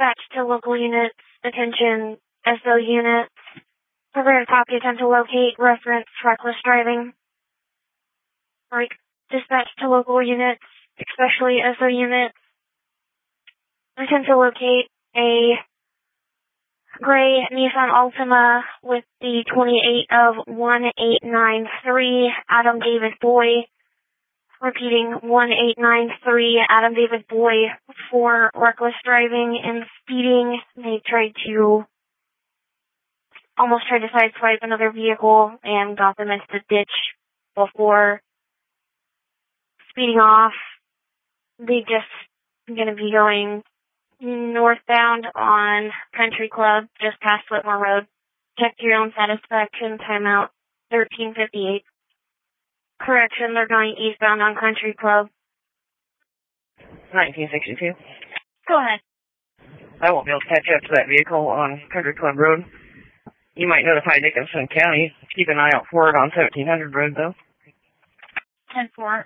Dispatch to local units. Attention, SO units. Prepare copy, attempt to locate, reference, reckless driving. Alright, dispatch to local units, especially SO units. Attempt to locate a gray Nissan Altima with the 28 of 1893, Adam David Boy. Repeating, 1893, Adam David Boy, for reckless driving and speeding. They almost tried to sideswipe another vehicle and got them into the ditch before speeding off. They just gonna be going northbound on Country Club, just past Whitmore Road. Check to your own satisfaction. Timeout 13:58. Correction, they're going eastbound on Country Club. 1962. Go ahead. I won't be able to catch up to that vehicle on Country Club Road. You might notify Dickinson County. Keep an eye out for it on 1700 Road, though. 10-4.